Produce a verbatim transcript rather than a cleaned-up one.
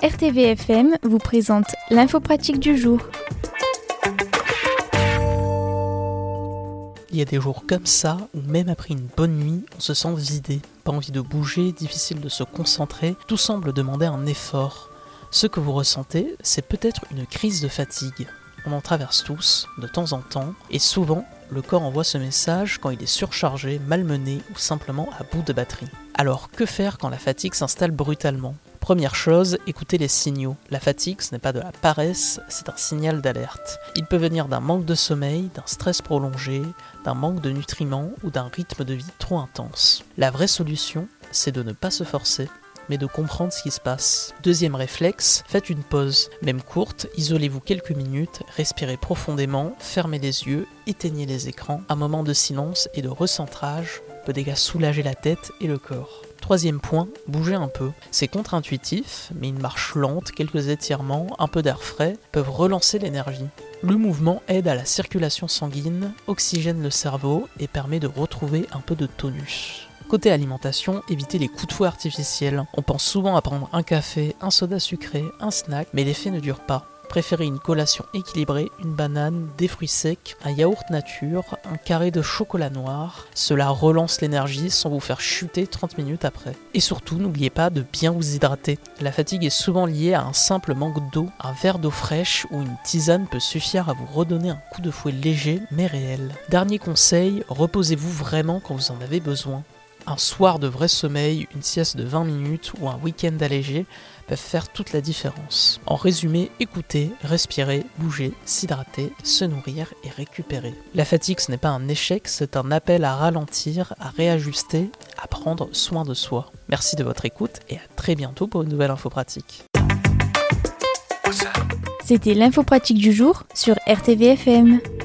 R T V F M vous présente l'info pratique du jour. Il y a des jours comme ça où même après une bonne nuit, on se sent vidé. Pas envie de bouger, difficile de se concentrer, tout semble demander un effort. Ce que vous ressentez, c'est peut-être une crise de fatigue. On en traverse tous, de temps en temps, et souvent, le corps envoie ce message quand il est surchargé, malmené ou simplement à bout de batterie. Alors que faire quand la fatigue s'installe brutalement ? Première chose, écoutez les signaux. La fatigue, ce n'est pas de la paresse, c'est un signal d'alerte. Il peut venir d'un manque de sommeil, d'un stress prolongé, d'un manque de nutriments ou d'un rythme de vie trop intense. La vraie solution, c'est de ne pas se forcer, mais de comprendre ce qui se passe. Deuxième réflexe, faites une pause. Même courte, isolez-vous quelques minutes, respirez profondément, fermez les yeux, éteignez les écrans. Un moment de silence et de recentrage peut déjà soulager la tête et le corps. Troisième point, bougez un peu. C'est contre-intuitif, mais une marche lente, quelques étirements, un peu d'air frais peuvent relancer l'énergie. Le mouvement aide à la circulation sanguine, oxygène le cerveau et permet de retrouver un peu de tonus. Côté alimentation, évitez les coups de fouet artificiels. On pense souvent à prendre un café, un soda sucré, un snack, mais l'effet ne dure pas. Préférez une collation équilibrée, une banane, des fruits secs, un yaourt nature, un carré de chocolat noir. Cela relance l'énergie sans vous faire chuter trente minutes après. Et surtout, n'oubliez pas de bien vous hydrater. La fatigue est souvent liée à un simple manque d'eau. Un verre d'eau fraîche ou une tisane peut suffire à vous redonner un coup de fouet léger mais réel. Dernier conseil, reposez-vous vraiment quand vous en avez besoin. Un soir de vrai sommeil, une sieste de vingt minutes ou un week-end allégé peuvent faire toute la différence. En résumé, écoutez, respirer, bouger, s'hydrater, se nourrir et récupérer. La fatigue, ce n'est pas un échec, c'est un appel à ralentir, à réajuster, à prendre soin de soi. Merci de votre écoute et à très bientôt pour une nouvelle info pratique. C'était l'info pratique du jour sur R T V F M.